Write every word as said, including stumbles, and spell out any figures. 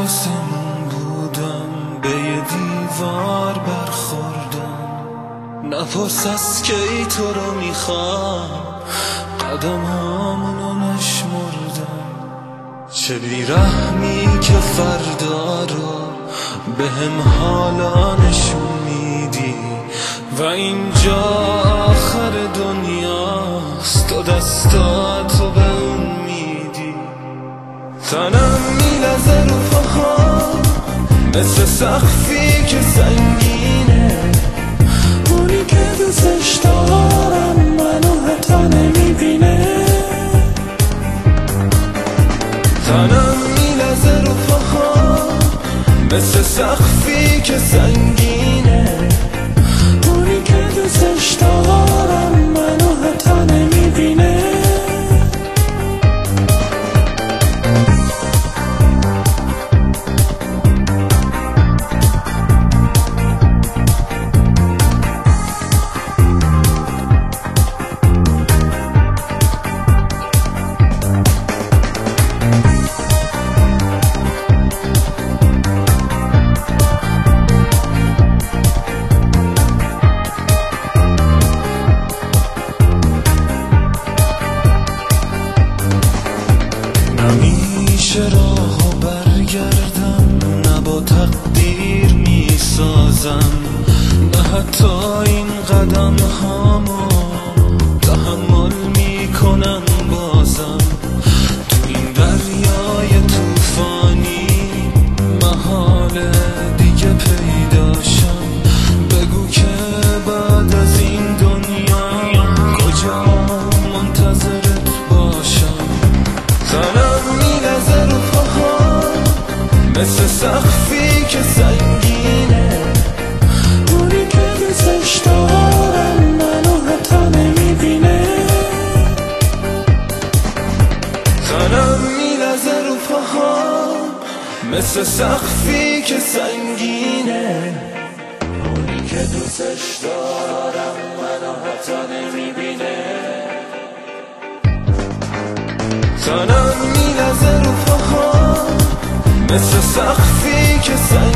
آسمون بودم، به یه دیوار برخوردم. نپرس از کی تو رو میخوام، قدم هامونو نشمردم. چه بیرحمی که فردا رو به هم حالا نشون میدی و اینجا آخر دنیاست، تو دستاتو به اون میدی. تنم میلرزه رو پاهام مثل سقفی که سنگینه، اونی که دوستش دارم منو حتی نمیبینه. تنم میلرزه رو پاهام مثل سقفی که سنگینه، اونی که دوستش دارم منو حتی نمیبینه. نمیشه راهو برگردم، نه با تقدیر میسازم، نه حتی این قدم هامو تحمل میکنم بازم. تو این دریای توفانی محاله دیگه پیداشم. بگو که بعد از این دنیا کجا منتظرت باشم. تنم میلرزه رو پاهام مثل سقفی که سنگینه، اونی که دوستش دارم منو حتی نمیبینه. تنم میلرزه رو پاهام مثل سقفی که سنگینه، اونی که دوستش دارم منو حتی نمیبینه. تنم میلرزه رو پاهام مثل سقفی که سنگینه.